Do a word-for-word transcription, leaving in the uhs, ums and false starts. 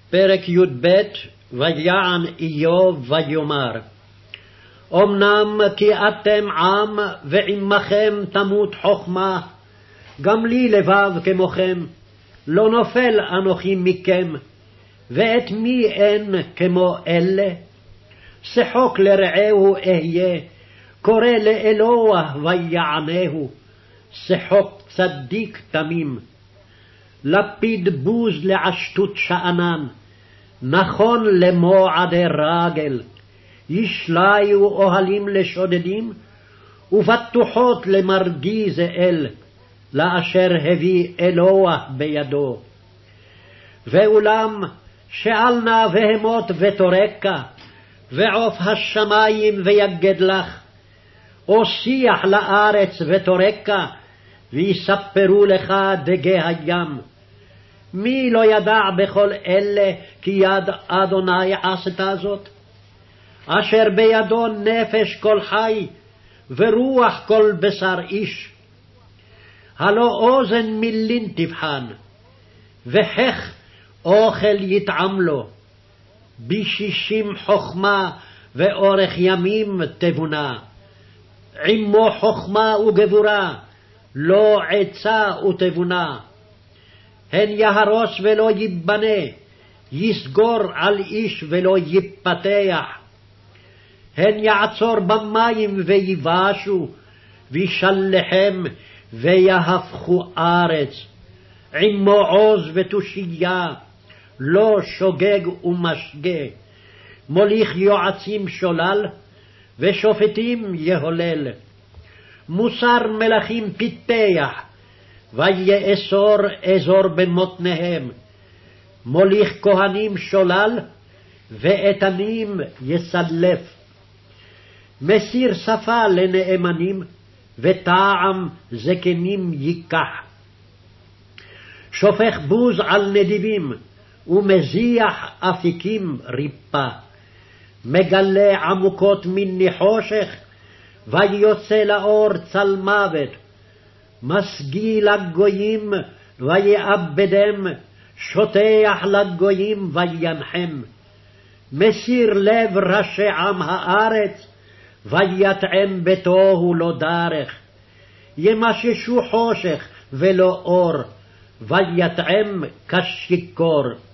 פרק י"ב. ויען איוב ויאמר, אמנם כי אתם עם ועמכם תמות חכמה, גם לי לבב כמוכם, לא נופל אנוכי מכם, ואת מי אין כמו אלה? שחוק לרעהו אהיה, קורא לאלוה ויענהו, שחוק צדיק תמים. לפיד בוז לעשתות שאנן, נכון למועדי רגל. ישליו אוהלים לשודדים, ובטוחות למרגיז אל, לאשר הביא אלוה בידו. ואולם שאל נא בהמות ותורקה, ועוף השמים ויגד לך, או שיח לארץ ותורקה, ויספרו לך דגי הים. מי לא ידע בכל אלה כי יד אדוני עשתה זאת? אשר בידו נפש כל חי, ורוח כל בשר איש. הלא אוזן מילין תבחן, וחך אוכל יטעם לו. בשישים חכמה ואורך ימים תבונה, עמו חכמה וגבורה, לא עצה ותבונה. הן יהרוס ולא ייבנה, יסגור על איש ולא ייפתח. הן יעצור במים ויבשו, וישלחם ויהפכו ארץ. עמו עוז ותושייה, לא שוגג ומשגה. מוליך יועצים שולל, ושופטים יהולל. מוסר מלכים פיתח, ויאסור אזור במותניהם. מוליך כהנים שולל, ואיתנים יסלף. מסיר שפה לנאמנים, וטעם זקנים ייקח. שופך בוז על נדיבים, ומזיח אפיקים ריפה. מגלה עמוקות מן נחושך, ויוצא לאור צל מוות. משגיא לגויים ויאבדם, שוטח לגויים וינחם. מסיר לב ראשי עם הארץ, ויטעם בתוהו לא דרך. ימששו חושך ולא אור, ויטעם כשיכור.